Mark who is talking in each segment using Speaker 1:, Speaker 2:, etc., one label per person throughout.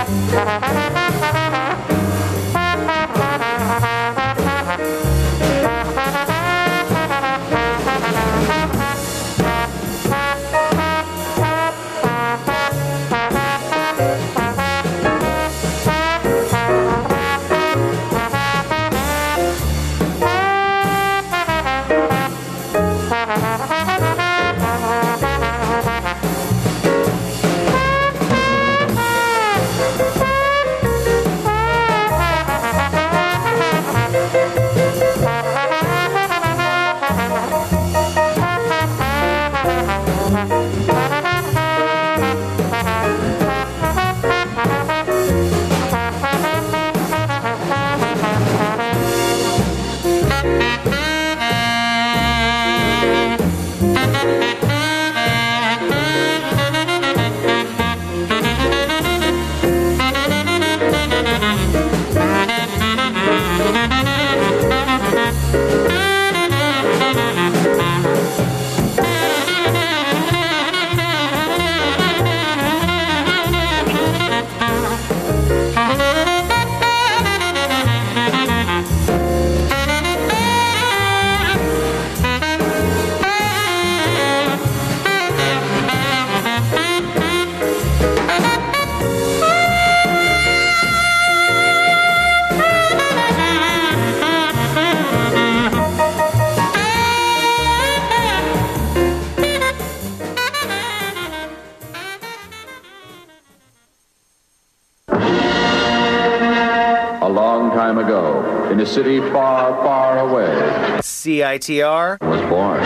Speaker 1: In a city far, far away,
Speaker 2: CITR
Speaker 1: was born.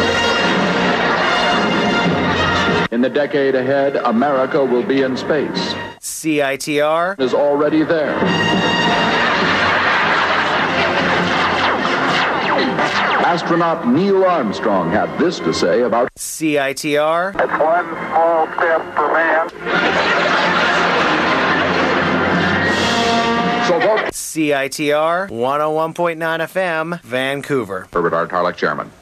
Speaker 1: In the decade ahead, America will be in space.
Speaker 2: CITR
Speaker 1: is already there. Astronaut Neil Armstrong had this to say about
Speaker 2: CITR.
Speaker 3: It's one small step for man.
Speaker 1: So vote
Speaker 2: CITR 101.9 FM, Vancouver.
Speaker 1: Herbert R. Tarlek, Chairman.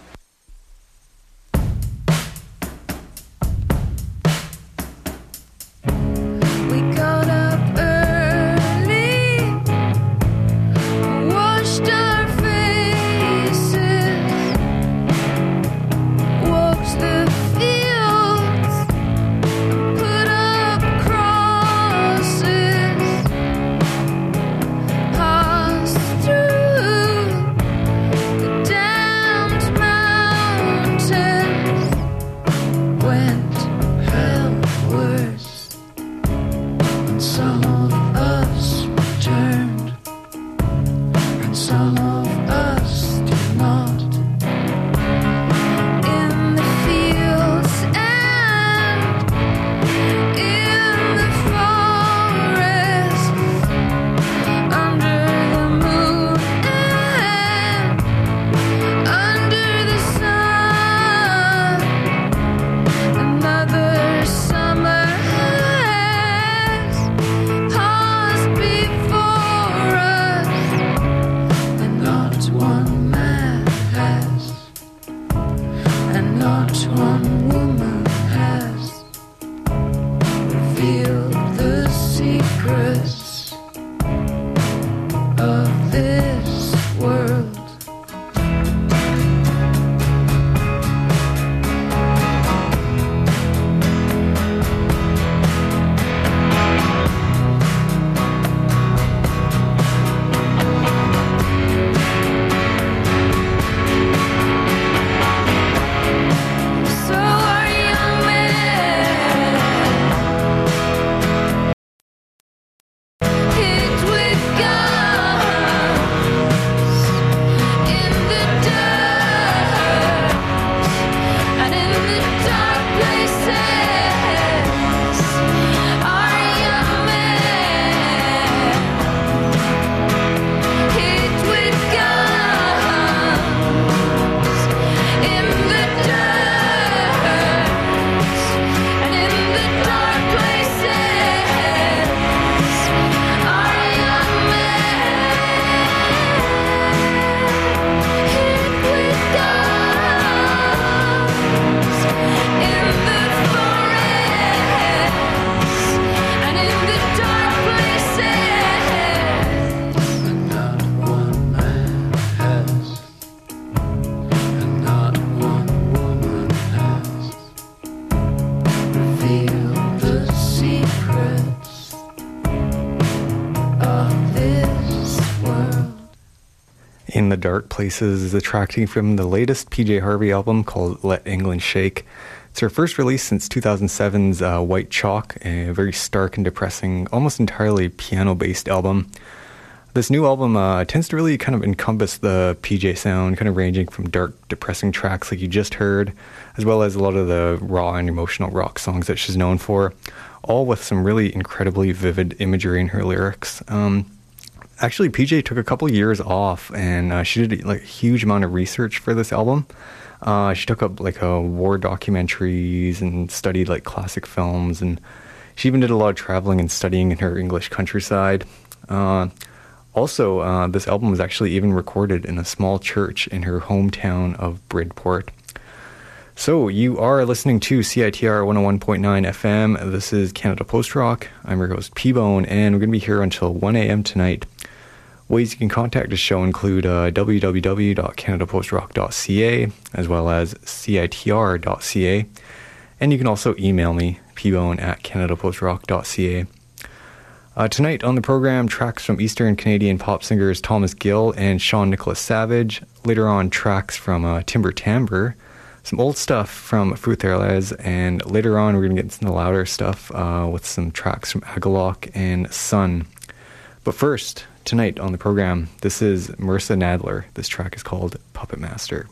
Speaker 4: In the Dark Places is a track taken from the latest PJ Harvey album called Let England Shake. It's her first release since 2007's White Chalk, a very stark and depressing, almost entirely piano-based album. This new album tends to really kind of encompass the PJ sound, kind of ranging from dark, depressing tracks like you just heard, as well as a lot of the raw and emotional rock songs that she's known for, all with some really incredibly vivid imagery in her lyrics. Actually, PJ took a couple years off, and she did like a huge amount of research for this album. She took up like war documentaries and studied like classic films, and she even did a lot of traveling and studying in her English countryside. Also, this album was actually even recorded in a small church in her hometown of Bridport. So, you are listening to CITR 101.9 FM. This is Canada Post Rock. I'm your host, P-Bone, and we're going to be here until 1 a.m. tonight. Ways you can contact the show include www.canadapostrock.ca as well as citr.ca. And you can also email me, pbone@canadapostrock.ca. Tonight on the program, tracks from Eastern Canadian pop singers Thomas Gill and Sean Nicholas Savage. Later on, tracks from Timber Timbre, some old stuff from Fruiterles, and later on we're going to get into the louder stuff with some tracks from Agalloch and Sun. But first, tonight on the program, this is Marissa Nadler. This track is called Puppet Master.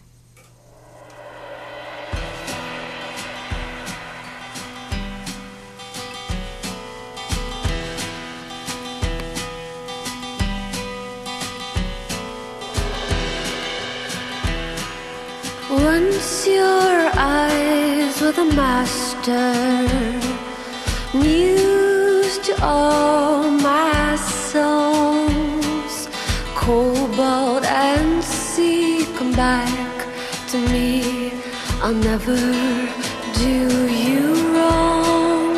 Speaker 5: Once your eyes were the master, muse to all my songs. Cobalt and sea, come back to me. I'll never do you wrong.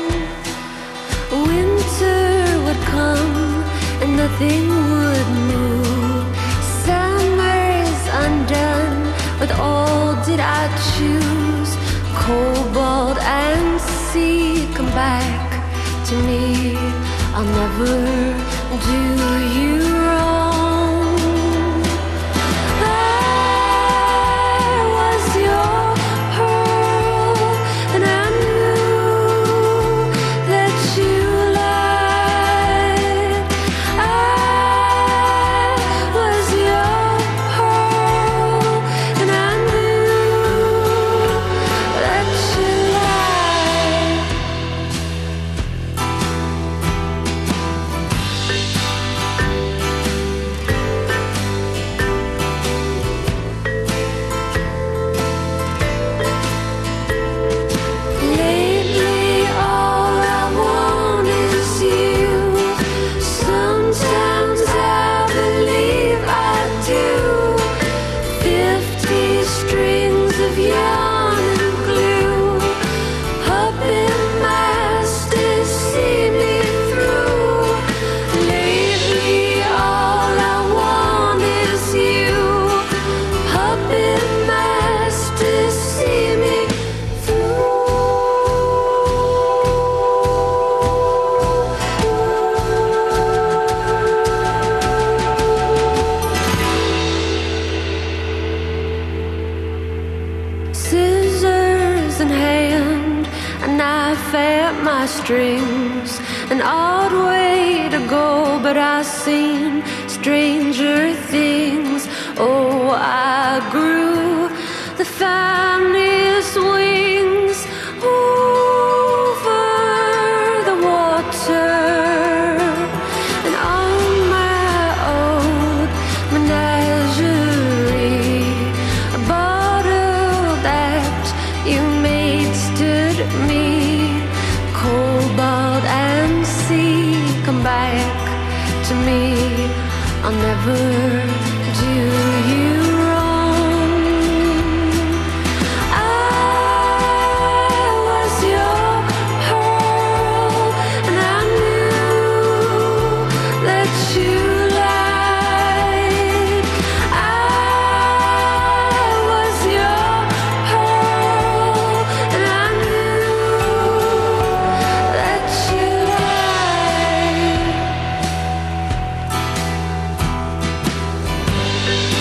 Speaker 5: Winter would come and nothing would move. Summer's undone, with all did I choose. Cobalt and sea, come back to me. I'll never do you wrong. I was your pearl, and I knew that you lied. I was your pearl, and I knew that you lied. Lately all I want is you. Sometimes I believe I do. 50 strings of yarn and glue. Puppet masters see me through. Lately all I want is you. Puppet masters see me scissors in hand, a knife at my strings. An odd way to go, but I've seen stranger things. Oh, I grew the finest wings over the water, and on my old menagerie, a bottle that you made stood me. Cobalt and sea, come back to me. I'll never do you wrong. I was your pearl, and I knew that you lied. I was your pearl, and I knew that you lied.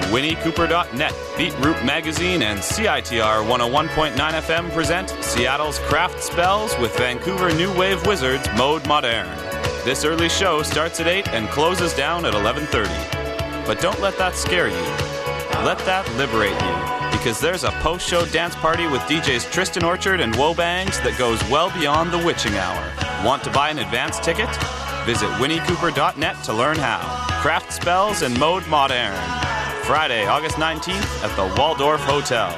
Speaker 6: WinnieCooper.net, Beetroot Magazine, and CITR 101.9 FM present Seattle's Craft Spells with Vancouver New Wave Wizards Mode Moderne. This early show starts at 8 and closes down at 11:30. But don't let that scare you. Let that liberate you, because there's a post-show dance party with DJs Tristan Orchard and Wobangs that goes well beyond the witching hour. Want to buy an advance ticket? Visit WinnieCooper.net to learn how. Craft Spells and Mode Moderne. Friday, August 19th at the Waldorf Hotel.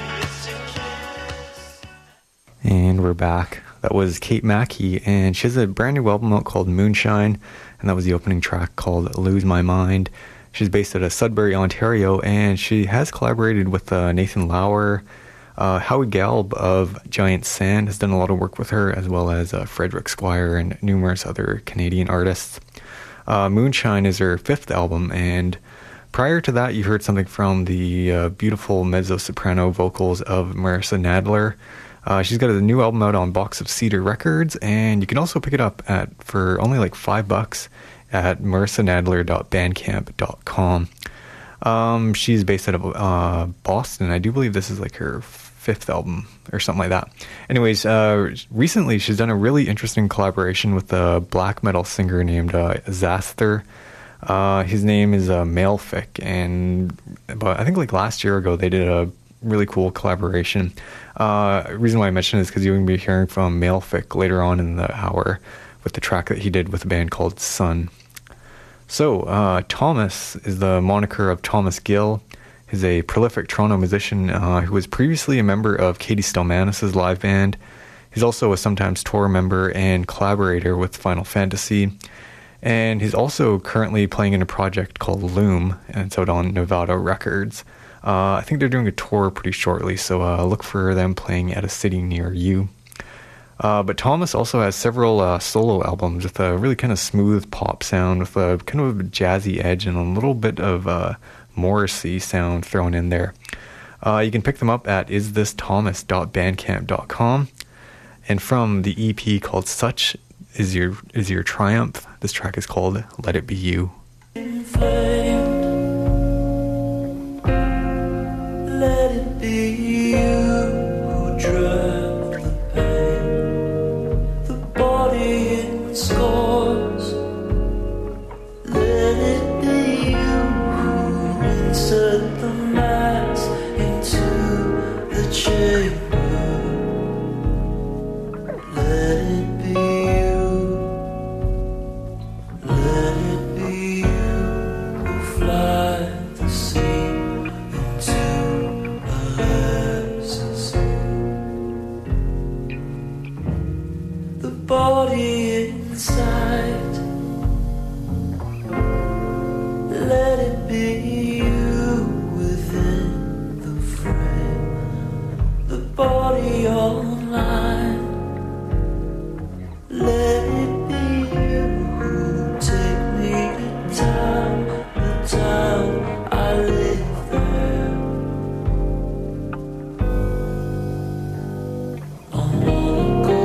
Speaker 4: And we're back. That was Kate Mackey, and she has a brand new album out called Moonshine, and that was the opening track called Lose My Mind. She's based out of Sudbury, Ontario, and she has collaborated with Nathan Lauer. Howie Galb of Giant Sand has done a lot of work with her, as well as Frederick Squire and numerous other Canadian artists. Moonshine is her fifth album, and prior to that, you heard something from the beautiful mezzo-soprano vocals of Marissa Nadler. She's got a new album out on Box of Cedar Records, and you can also pick it up for only like $5 at marissanadler.bandcamp.com. She's based out of Boston. I do believe this is like her fifth album or something like that. Anyways, recently she's done a really interesting collaboration with a black metal singer named Zasther. His name is Malefic, but I think like last year ago they did a really cool collaboration. Reason why I mentioned it is because you're going to be hearing from Malefic later on in the hour with the track that he did with a band called Sun. So, Thomas is the moniker of Thomas Gill. He's a prolific Toronto musician who was previously a member of Katie Stelmanis' live band. He's also a sometimes tour member and collaborator with Final Fantasy. And he's also currently playing in a project called Loom, and it's out on Nevada Records. I think they're doing a tour pretty shortly, so look for them playing at a city near you. But Thomas also has several solo albums with a really kind of smooth pop sound with a kind of a jazzy edge and a little bit of Morrissey sound thrown in there. You can pick them up at isthistomas.bandcamp.com. And from the EP called Such Is Your Triumph, this track is called Let It Be You.
Speaker 7: Let it be you who drive the pain, the body in scars. Let it be you who insert the mass into the chamber. Let it be you. Let it be you who fly the sea. Body inside, let it be you within the frame, the body online, let it be you who take me to town, the town I live there. I wanna go.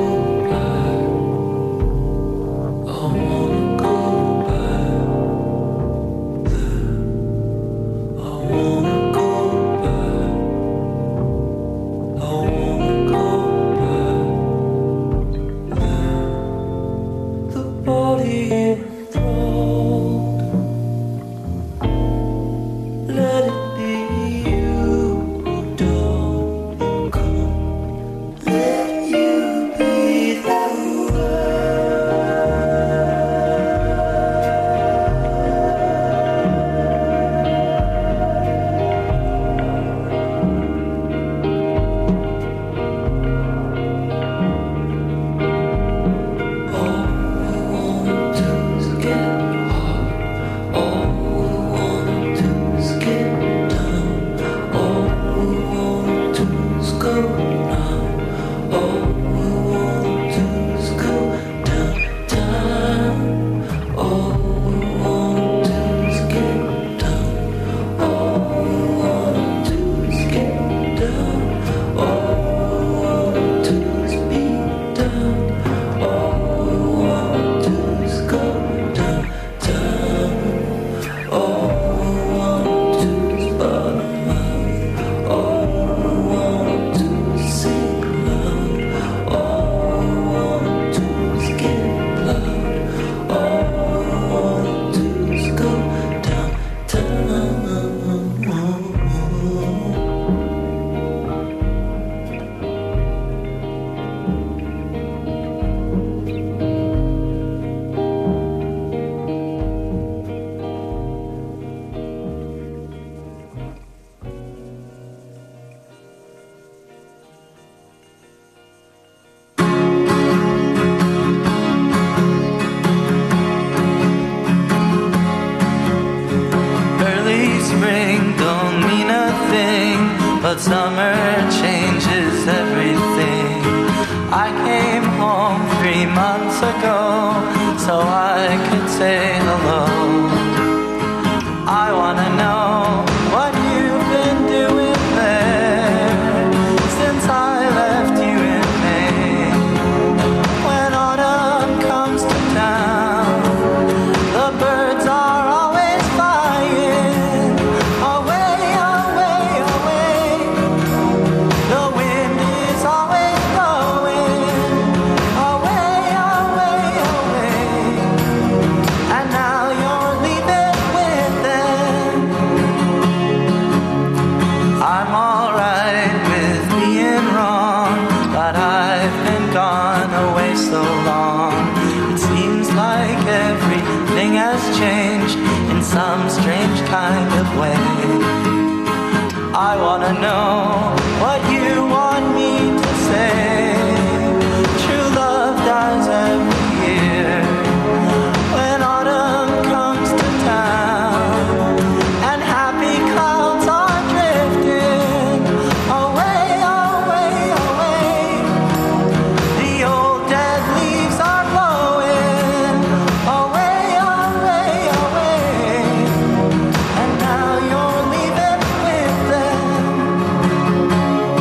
Speaker 7: wanna know what you want me to say. True love dies every year when autumn comes to town, and happy clouds are drifting away, away, away. The old dead leaves are blowing away, away, away. And now you're leaving with them.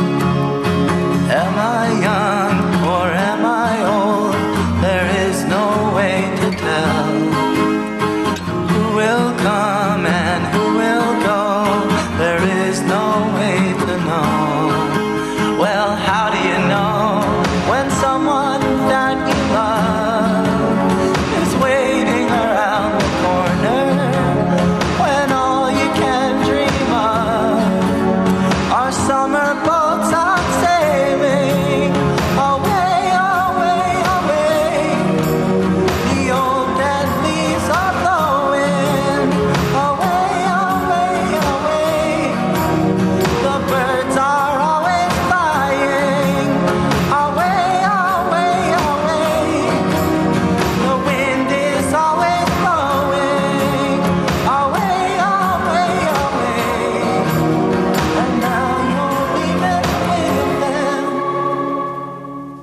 Speaker 7: Am I young or am I old? There is no way to tell. Who will come and who will go? There is no way to know. Well, how do you know when someone that you love is waiting around the corner? When all you can dream of are summer boats out sailing away, away, away. The old dead leaves are blowing away, away, away. The birds are always flying away, away, away. The wind is always blowing away, away, away. And now you're leaving with them.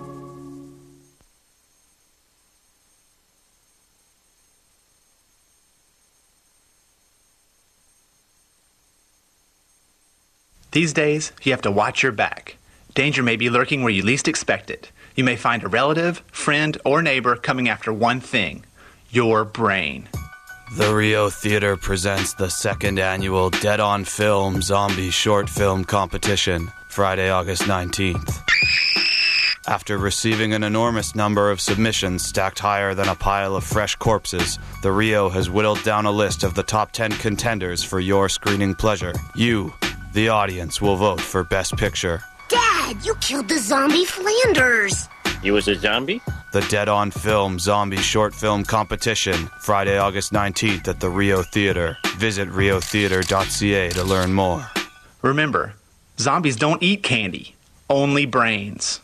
Speaker 8: These days, you have to watch your back. Danger may be lurking where you least expect it. You may find a relative, friend, or neighbor coming after one thing: your brain.
Speaker 6: The Rio Theater presents the second annual Dead on Film Zombie Short Film Competition, Friday, August 19th. After receiving an enormous number of submissions stacked higher than a pile of fresh corpses, the Rio has whittled down a list of the top 10 contenders for your screening pleasure. You, the audience, will vote for Best Picture.
Speaker 9: Dad, you killed the zombie Flanders.
Speaker 10: You was a zombie?
Speaker 6: The Dead on Film Zombie Short Film Competition, Friday, August 19th at the Rio Theater. Visit riotheater.ca to learn more.
Speaker 8: Remember, zombies don't eat candy, only brains.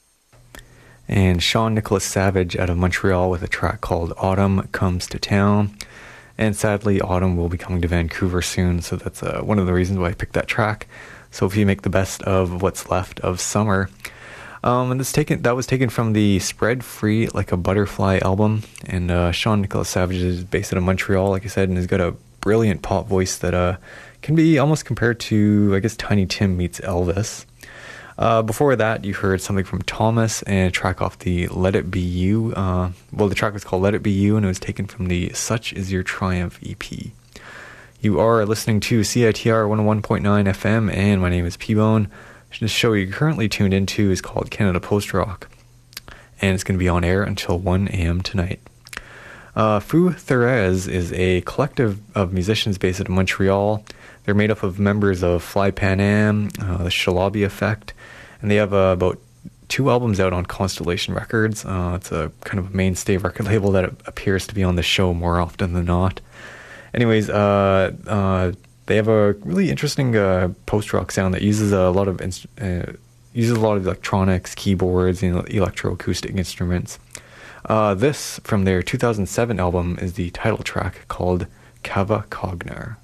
Speaker 4: And Sean Nicholas Savage out of Montreal with a track called Autumn Comes to Town. And sadly, autumn will be coming to Vancouver soon, so that's one of the reasons why I picked that track. So if you make the best of what's left of summer. And that was taken from the Spread Free Like a Butterfly album. And Sean Nicholas Savage is based out of Montreal, like I said, and has got a brilliant pop voice that can be almost compared to, I guess, Tiny Tim meets Elvis. Before that, you heard something from Thomas and a track off the Let It Be You. The track was called Let It Be You, and it was taken from the Such Is Your Triumph EP. You are listening to CITR 101.9 FM, and my name is P-Bone. The show you're currently tuned into is called Canada Post Rock, and it's going to be on air until 1 a.m. tonight. Fou Thérèse is a collective of musicians based out of Montreal. They're made up of members of Fly Pan Am, the Shalabi Effect, and they have about 2 albums out on Constellation Records. It's a kind of a mainstay record label that appears to be on the show more often than not. Anyways, they have a really interesting post-rock sound that uses a lot of electronics, keyboards, and electroacoustic instruments. This, from their 2007 album, is the title track called Cava Cognar.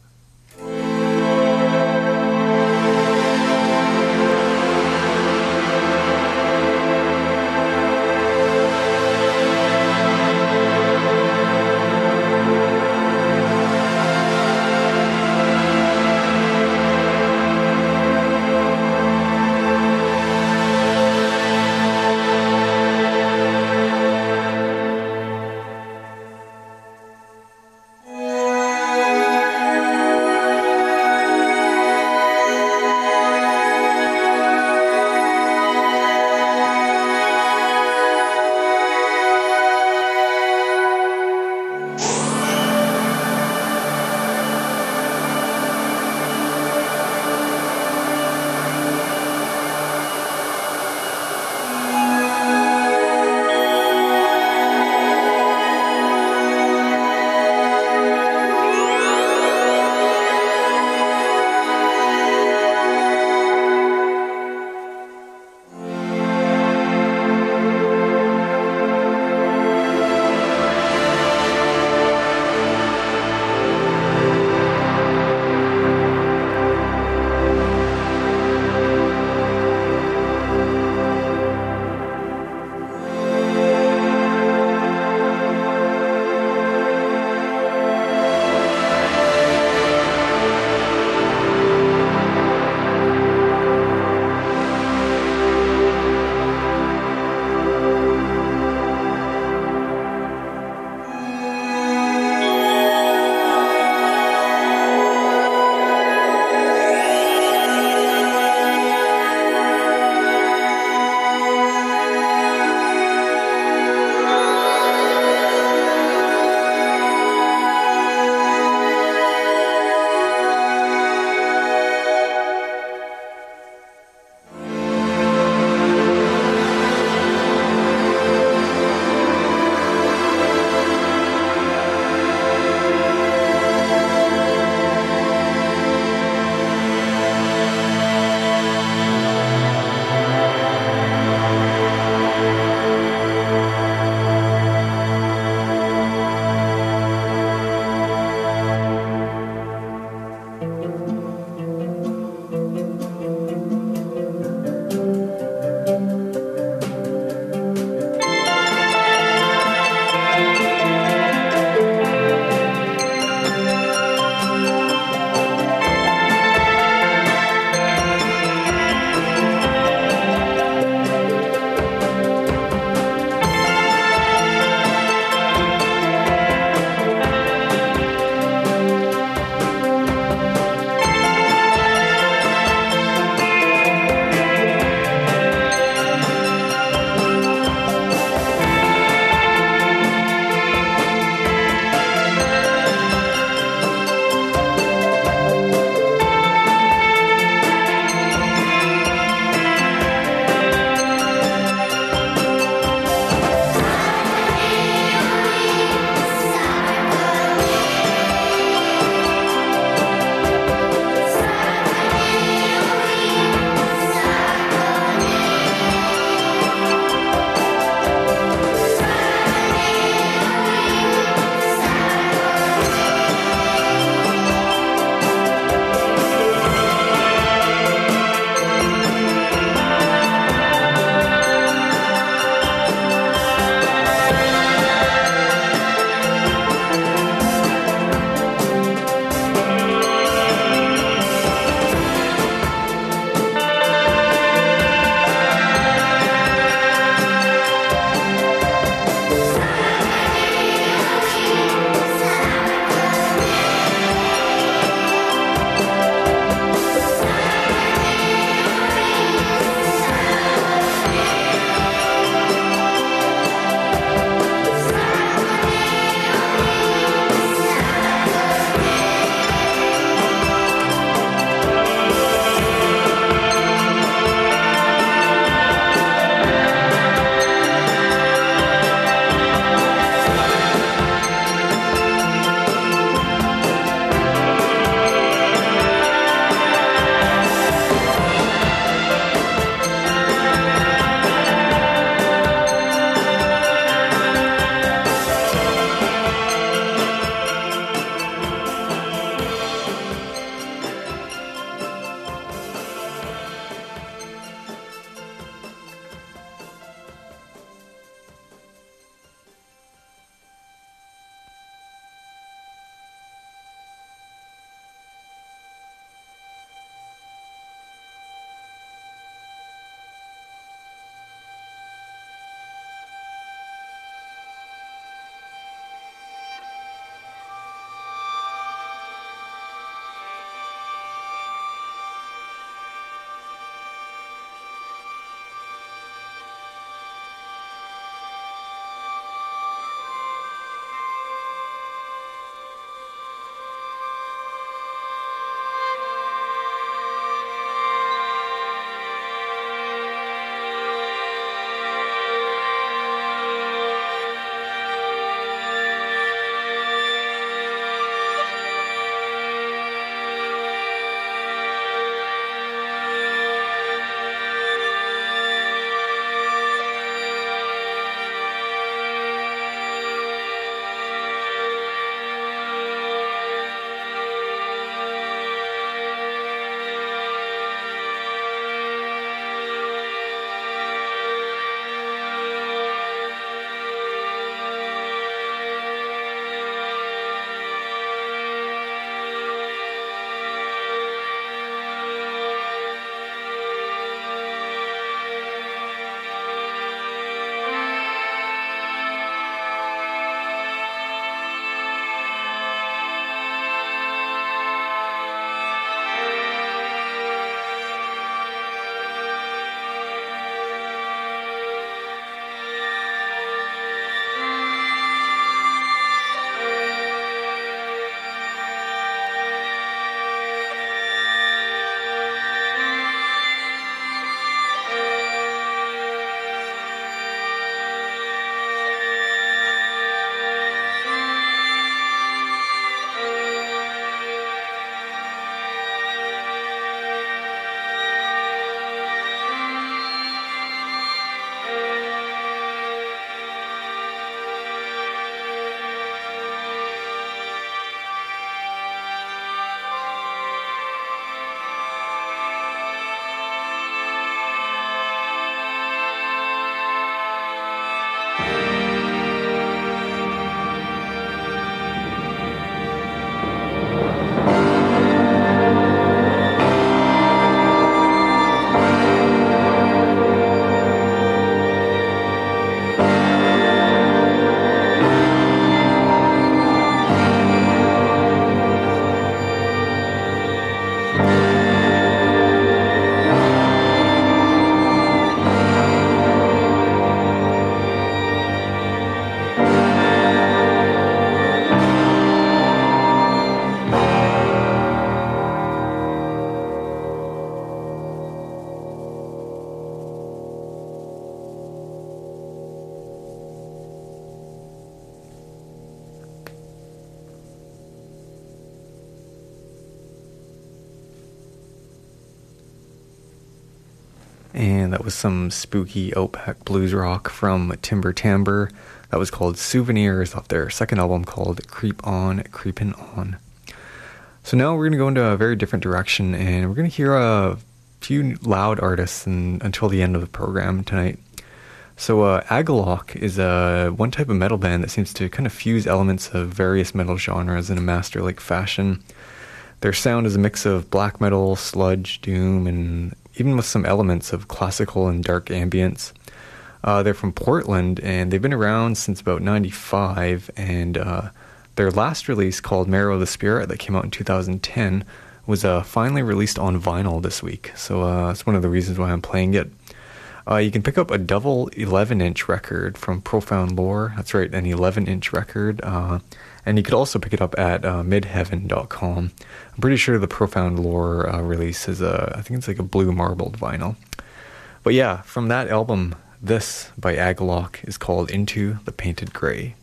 Speaker 4: And that was some spooky Outback blues rock from Timber Timbre. That was called Souvenirs off their second album called Creep On, Creepin' On. So now we're going to go into a very different direction, and we're going to hear a few loud artists until the end of the program tonight. So Agalloch is one type of metal band that seems to kind of fuse elements of various metal genres in a master-like fashion. Their sound is a mix of black metal, sludge, doom, and even with some elements of classical and dark ambience. They're from Portland, and they've been around since about 95, and their last release, called Marrow of the Spirit, that came out in 2010, was finally released on vinyl this week. So that's one of the reasons why I'm playing it. You can pick up a double 11-inch record from Profound Lore. That's right, an 11-inch record. And you could also pick it up at midheaven.com. I'm pretty sure the Profound Lore release is I think it's like a blue marbled vinyl. But yeah, from that album, this by Agalloch is called Into the Painted Grey.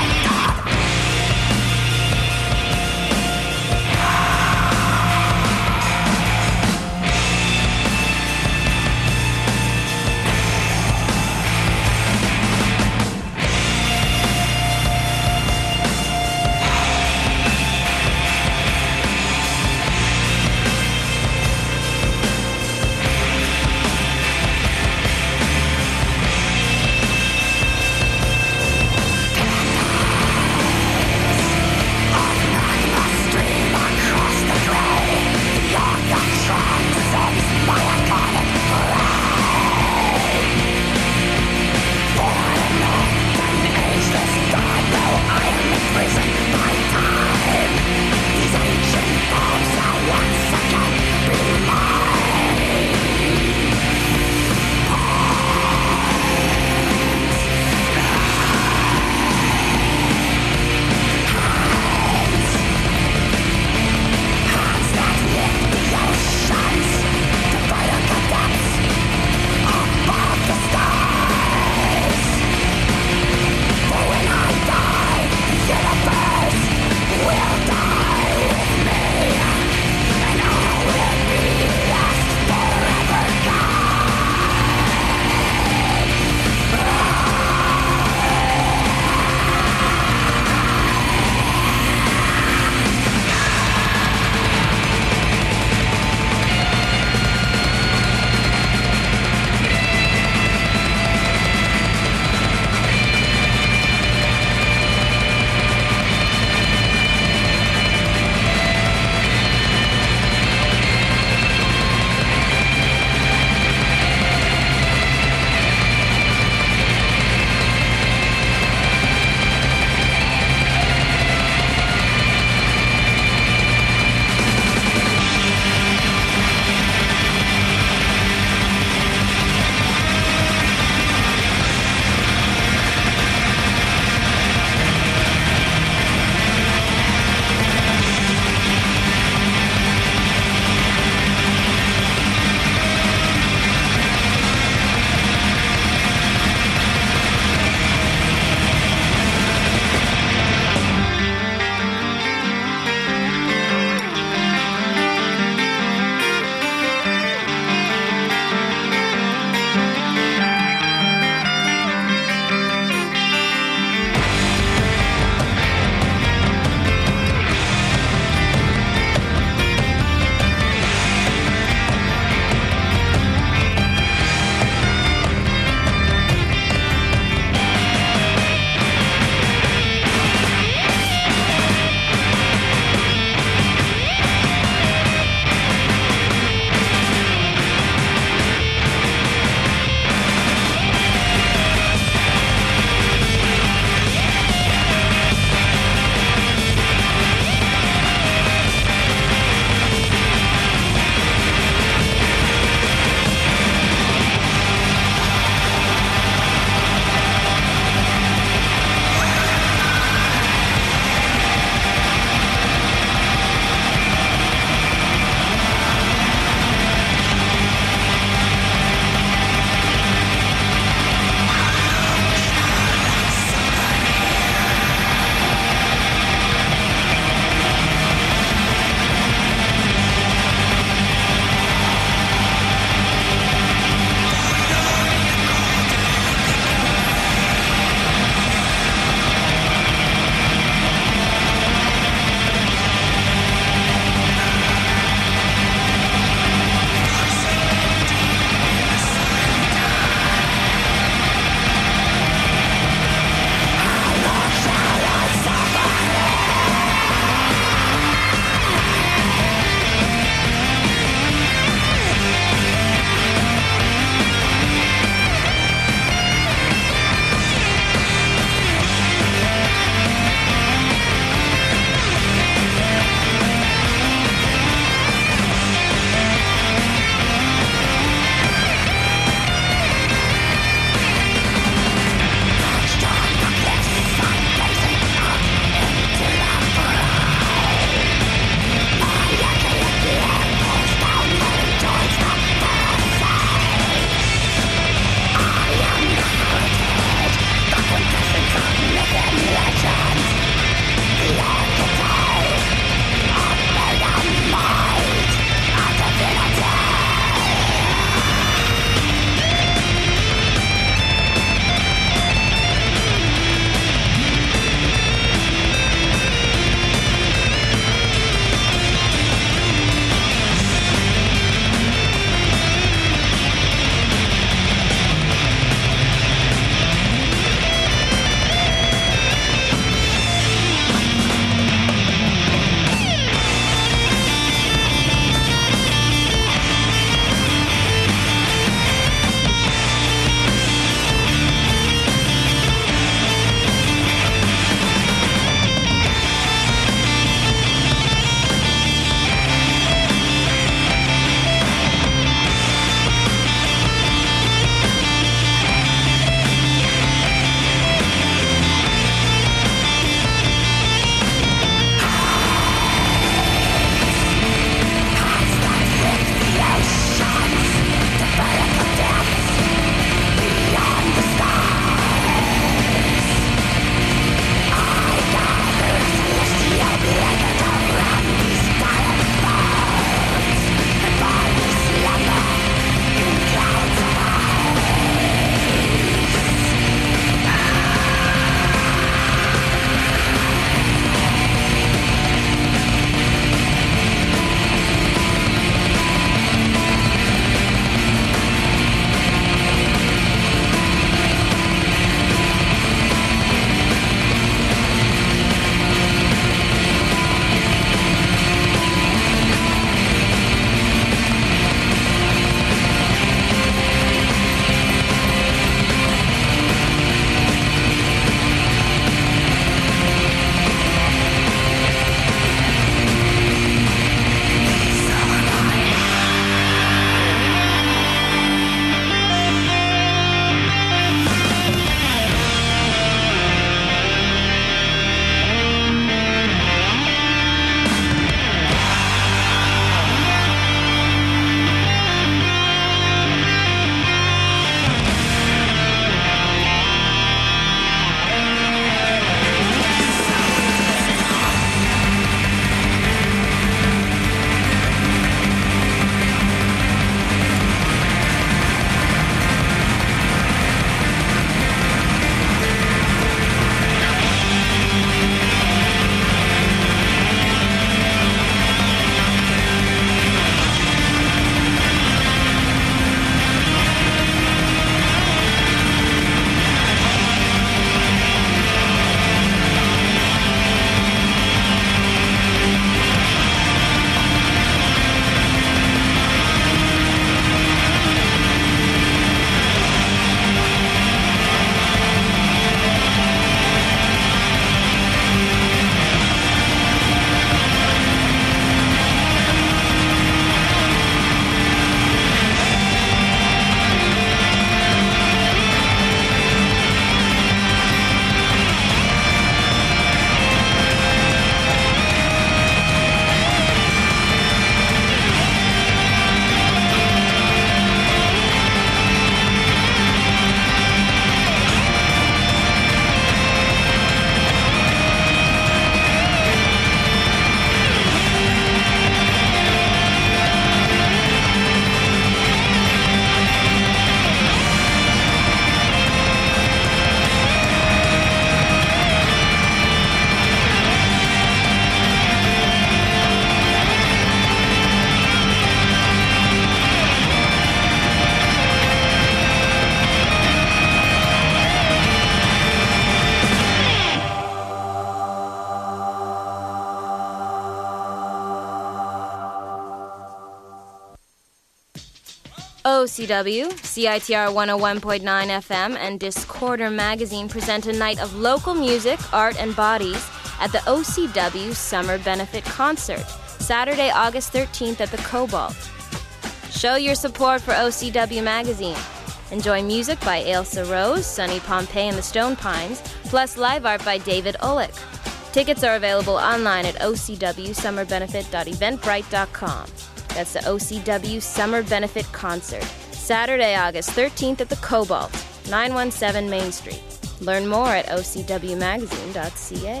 Speaker 10: OCW, CITR 101.9 FM, and Discorder Magazine present a night of local music, art, and bodies at the OCW Summer Benefit Concert, Saturday, August 13th at the Cobalt. Show your support for OCW Magazine. Enjoy music by Ailsa Rose, Sonny Pompey and the Stone Pines, plus live art by David Olick. Tickets are available online at ocwsummerbenefit.eventbrite.com. That's the OCW Summer Benefit Concert, Saturday, August 13th at the Cobalt, 917 Main Street. Learn more at ocwmagazine.ca.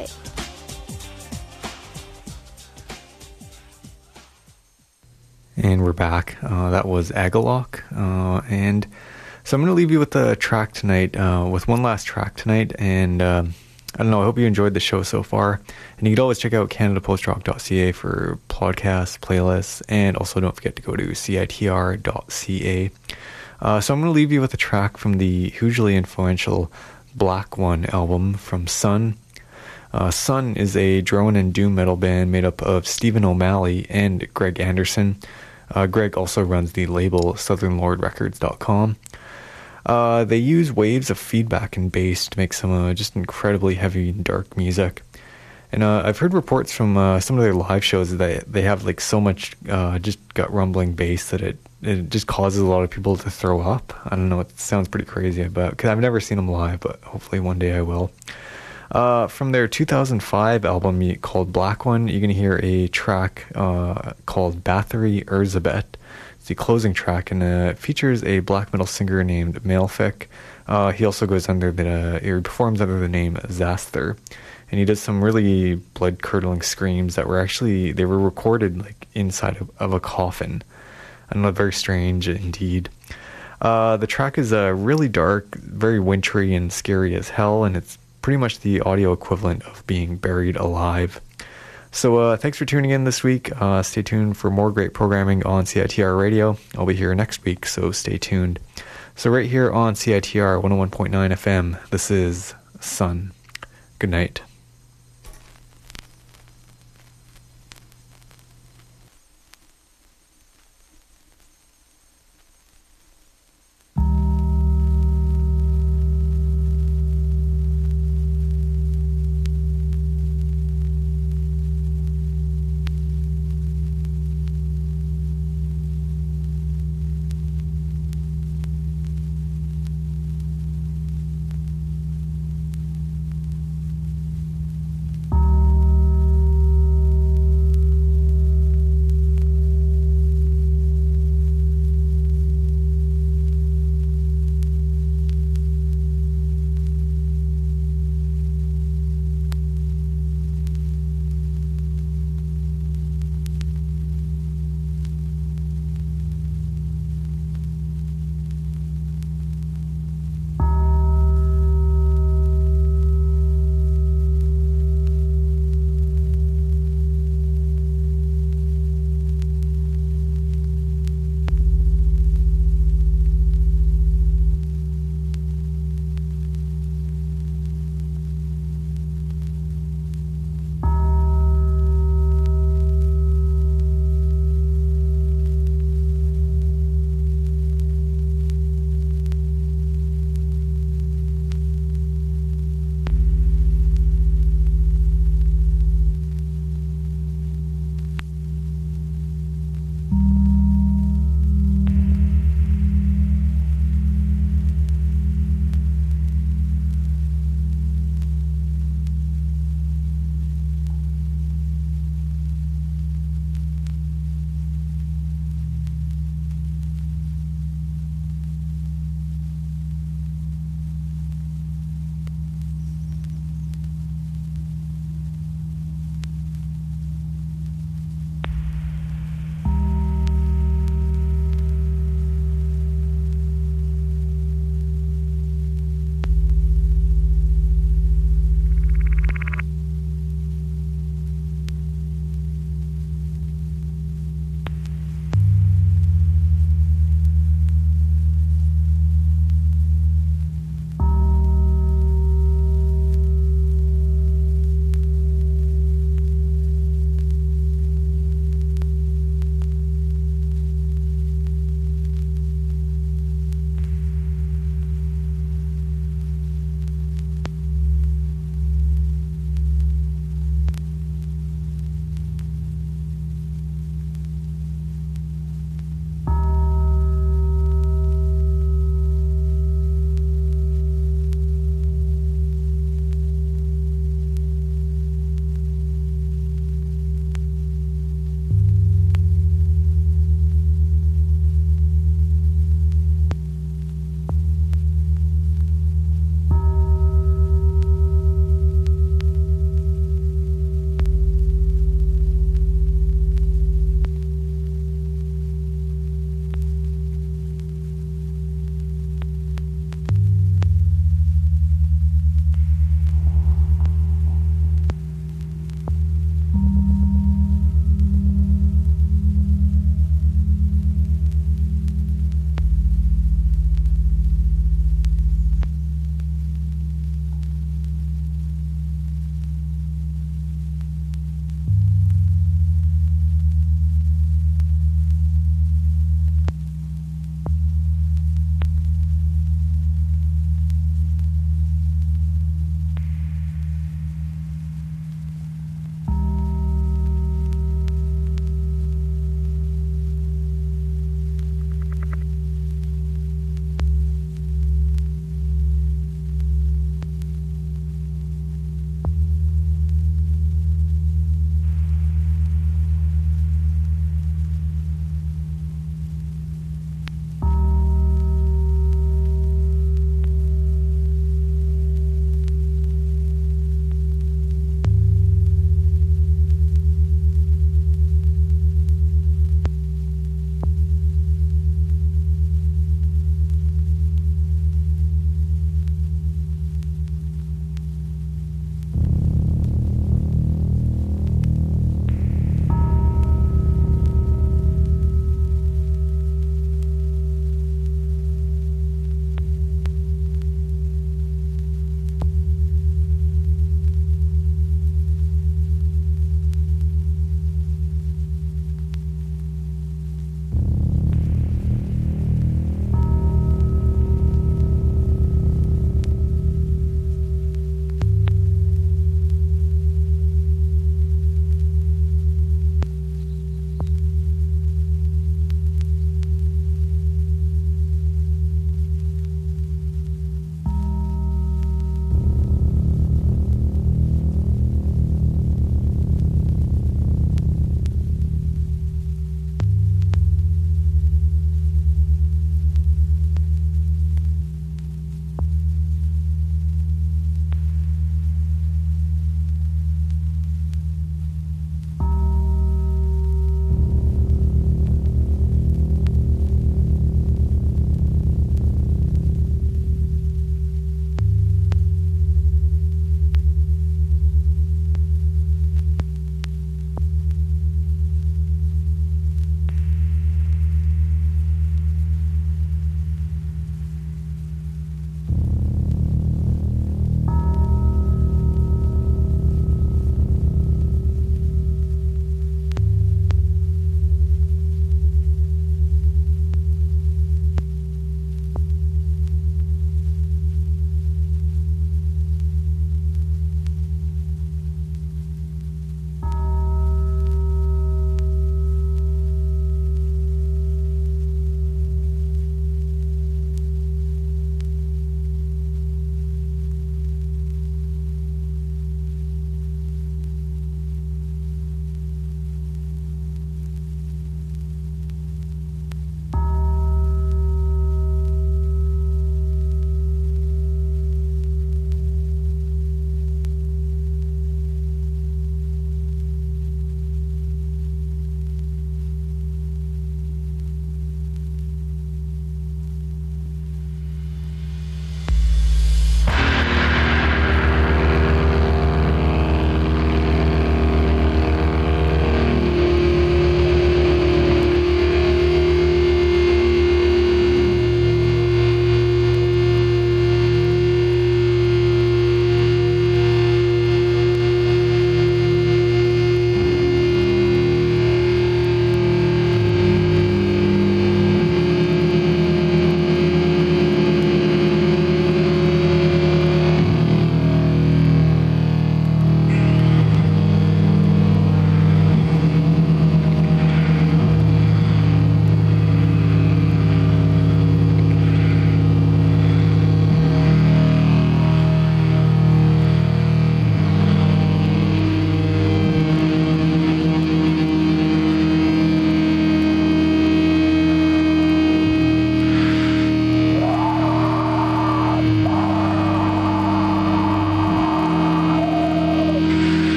Speaker 4: And we're back. That was Agalloch. And so I'm going to leave you with a track tonight, with one last track tonight. And I don't know, I hope you enjoyed the show so far. And you can always check out canadapostrock.ca for podcasts, playlists, and also don't forget to go to citr.ca. So I'm going to leave you with a track from the hugely influential Black One album from Sun. Sun is a drone and doom metal band made up of Stephen O'Malley and Greg Anderson. Greg also runs the label southernlordrecords.com. They use waves of feedback and bass to make some just incredibly heavy and dark music. And I've heard reports from some of their live shows that they have like so much just gut rumbling bass that it just causes a lot of people to throw up. I don't know, it sounds pretty crazy, because I've never seen them live, but hopefully one day I will. From their 2005 album called Black One, you're going to hear a track called Bathory Erzabet. It's the closing track, and it features a black metal singer named Malefic. He also goes under he performs under the name Zasther, and he does some really blood-curdling screams that were recorded like inside of a coffin. I don't know, very strange indeed. The track is really dark, very wintry and scary as hell, and it's pretty much the audio equivalent of being buried alive. So thanks for tuning in this week. Stay tuned for more great programming on CITR Radio. I'll be here next week, so stay tuned. So right here on CITR 101.9 FM, this is Sun. Good night.